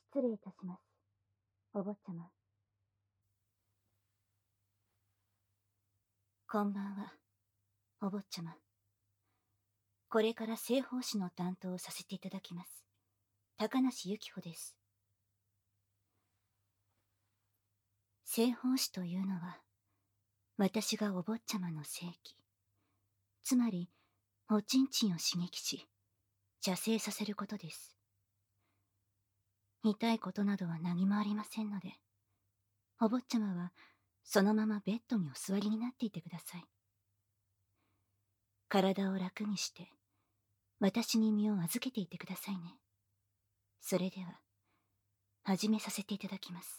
失礼いたします、お坊ちゃま。こんばんは、お坊ちゃま。これから聖宝師の担当をさせていただきます、高梨由紀穂です。聖宝師というのは、私がお坊ちゃまの聖気、つまり、おちんちんを刺激し、射精させることです。痛いことなどは何もありませんので、お坊ちゃまは、そのままベッドにお座りになっていてください。体を楽にして、私に身を預けていてくださいね。それでは、始めさせていただきます。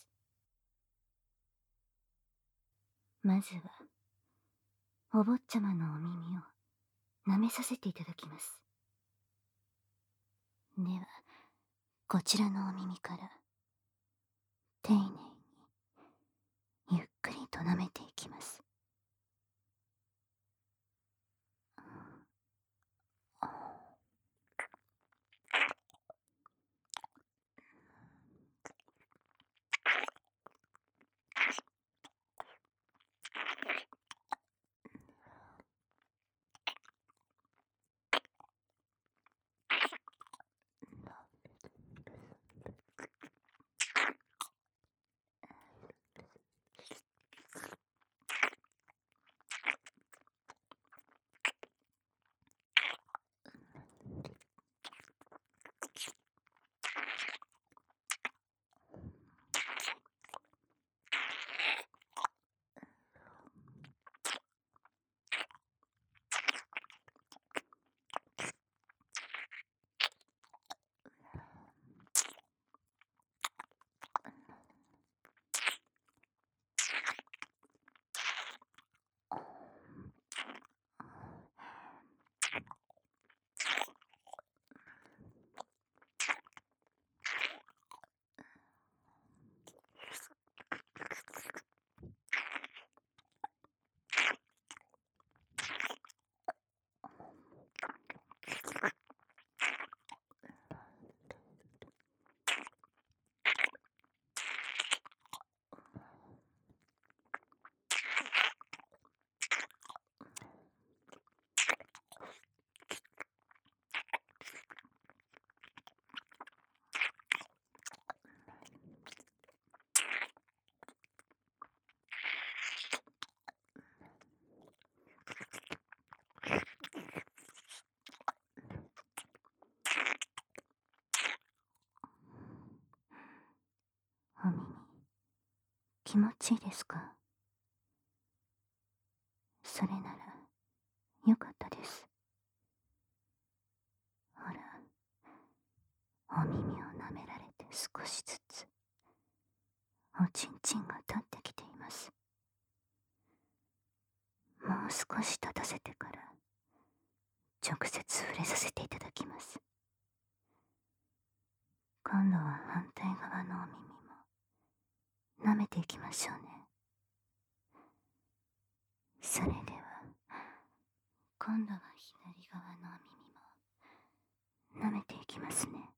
まずは、お坊ちゃまのお耳を舐めさせていただきます。では、こちらのお耳から、丁寧に、ゆっくりと舐めていきます。お耳、気持ちいいですか？それなら、よかったです。ほら、お耳を舐められて少しずつ、おちんちんが立ってきています。もう少し立たせてから、直接触れさせていただきます。今度は反対側のお耳も、舐めていきましょうね。それでは、今度は左側のお耳も、舐めていきますね。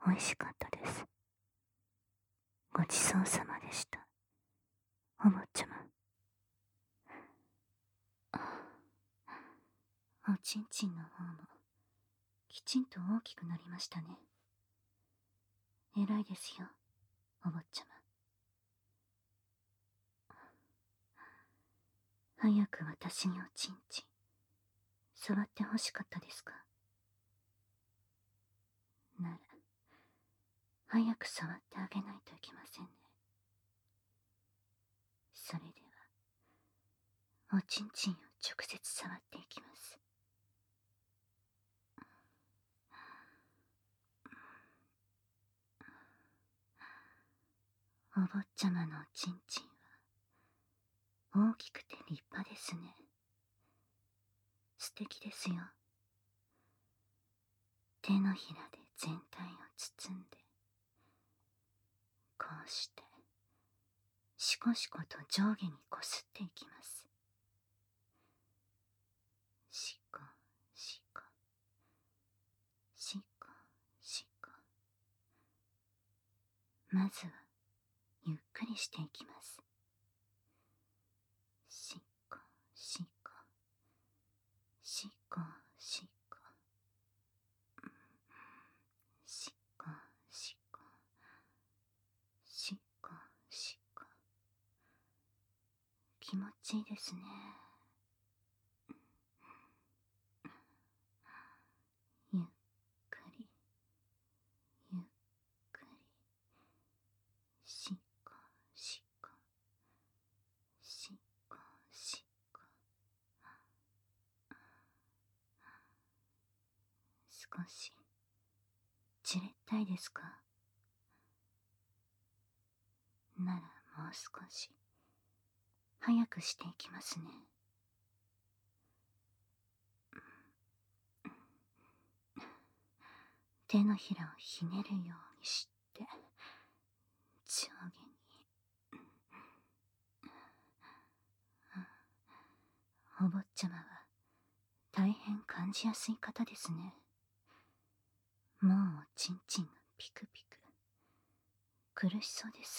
美味しかったです。ごちそうさまでした、お坊ちゃま。おちんちんの方もきちんと大きくなりましたね。偉いですよ、お坊ちゃま。早く私におちんちん触ってほしかったですか？なら早く触ってあげないといけませんね。それではおちんちんを直接触っていきます。お坊ちゃまのおちんちんは大きくて立派ですね。素敵ですよ。手のひらで全体を包んで、こうしてシコシコと上下にこすっていきます。シコシコシコシコ。まずはゆっくりしていきます。シコシコシコシコシコシコシコシコ。気持ちいいですね。ゆっくりゆっくりシコシコシコシコ。少しじれったいですか？ならもう少し早くしていきますね。手のひらをひねるようにして上下に。お坊ちゃまは大変感じやすい方ですね。もうおちんちんがピクピク苦しそうです。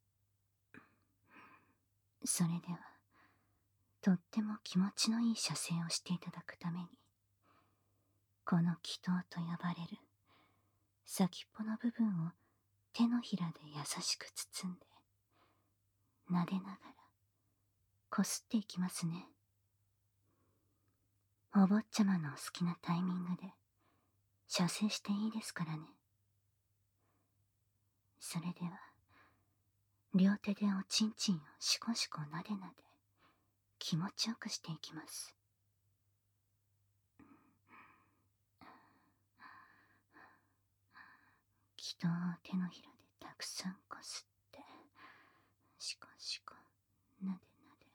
それではとっても気持ちのいい射精をしていただくために、この気筒と呼ばれる先っぽの部分を手のひらで優しく包んで撫でながらこすっていきますね。お坊ちゃまのお好きなタイミングで射精していいですからね。それでは両手でおちんちんをシコシコなでなで気持ちよくしていきます。気筒を手のひらでたくさんこすってシコシコなでなで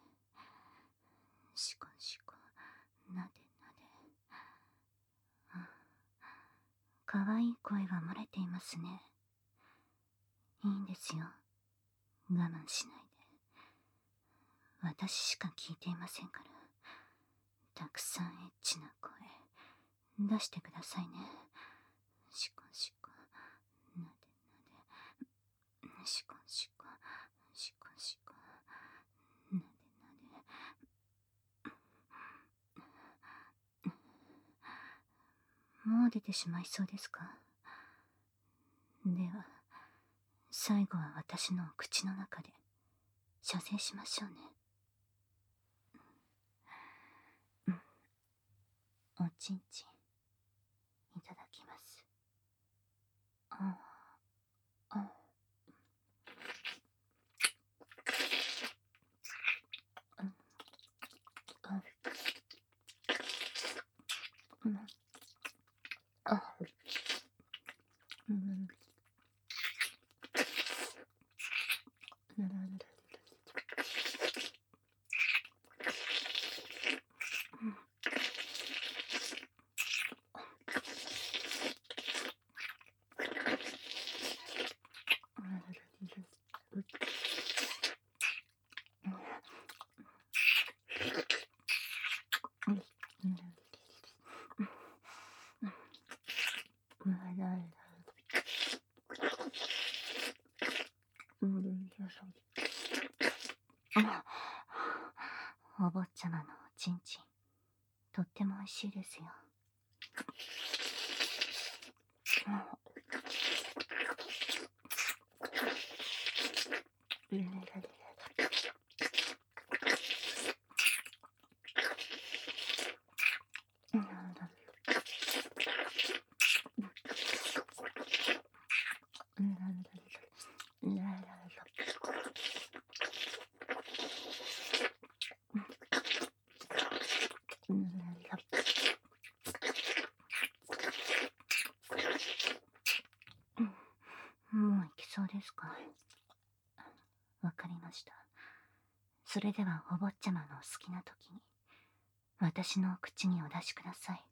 シコシコなでなで。かわいい声が漏れていますね。いいんですよ、我慢しないで。私しか聞いていませんから、たくさんエッチな声出してくださいね。シコシコなでなでシコシコシコシコなでなで。もう出てしまいそうですか？では最後は私の口の中で射精しましょうね。おちんちんいただきます。ああ様のおちんちん、とっても美味しいですよ。もう行きそうですか？わかりました。それではお坊ちゃまのお好きな時に私のお口にお出しください。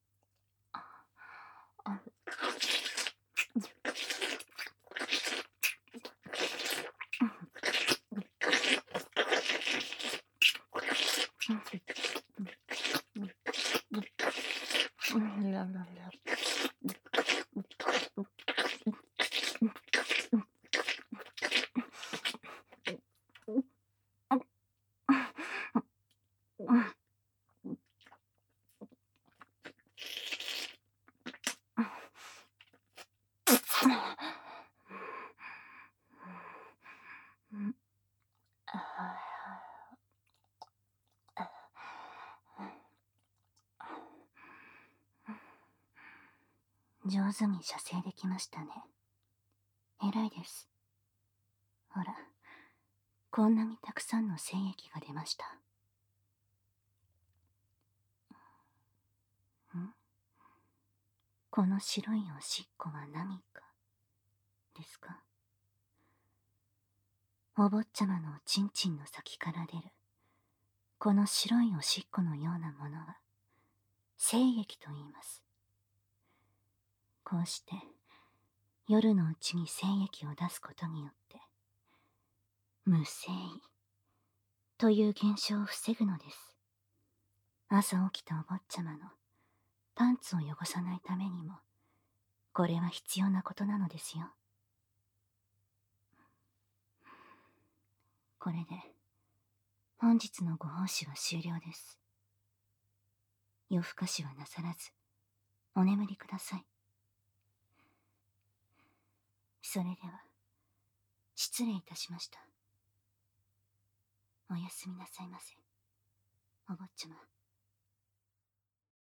上手に射精できましたね。偉いです。ほら、こんなにたくさんの精液が出ました。この白いおしっこは何かですか？お坊ちゃまのおちんちんの先から出るこの白いおしっこのようなものは精液と言います。こうして夜のうちに精液を出すことによって無精という現象を防ぐのです。朝起きたお坊ちゃまのパンツを汚さないためにもこれは必要なことなのですよ。これで本日のご奉仕は終了です。夜更かしはなさらずお眠りください。それでは失礼いたしました。おやすみなさいませ、お坊ちゃま。